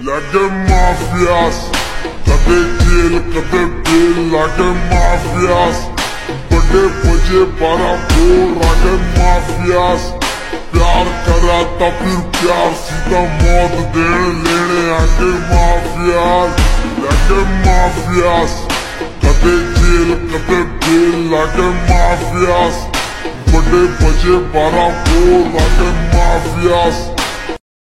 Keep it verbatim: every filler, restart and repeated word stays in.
like a mafias, कदे jail कदे bail like a mafias, बड़े बजे बारह बोल like a mafias, प्यार करा था फिर प्यार सीधा मौत देने लेने आके mafias, like a mafias, कदे जेल कदे बेल like a mafias, बड़े बजे बारह बोल like a mafias.